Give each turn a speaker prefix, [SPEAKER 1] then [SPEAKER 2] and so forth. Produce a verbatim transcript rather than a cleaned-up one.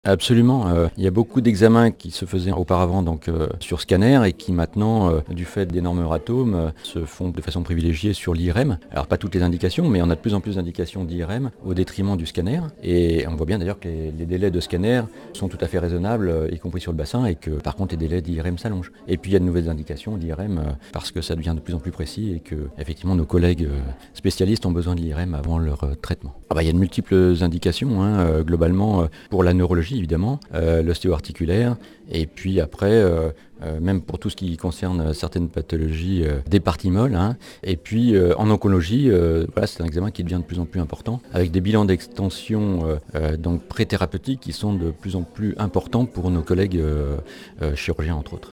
[SPEAKER 1] Absolument, heu, il y a beaucoup d'examens qui se faisaient auparavant donc heu, sur scanner et qui maintenant, heu, du fait des normes Euratom, heu, se font de façon privilégiée sur l'I R M. Alors pas toutes les indications, mais on a de plus en plus d'indications d'I R M au détriment du scanner et on voit bien d'ailleurs que les les délais de scanner sont tout à fait raisonnables, heu, y compris sur le bassin et que par contre les délais d'I R M s'allongent. Et puis il y a de nouvelles indications d'I R M, heu, parce que ça devient de plus en plus précis et qu'effectivement nos collègues, heu, spécialistes ont besoin de l'I R M avant leur, heu, traitement. Ah bah, il y a de multiples indications, hein, heu, globalement, heu, pour la neurologie évidemment, heu, l'ostéo-articulaire et puis après, heu heu, même pour tout ce qui concerne certaines pathologies, heu, des parties molles, hein. Et puis, heu, en oncologie, heu, voilà, c'est un examen qui devient de plus en plus important avec des bilans d'extension, heu heu, donc pré-thérapeutiques qui sont de plus en plus importants pour nos collègues, heu heu, chirurgiens entre autres.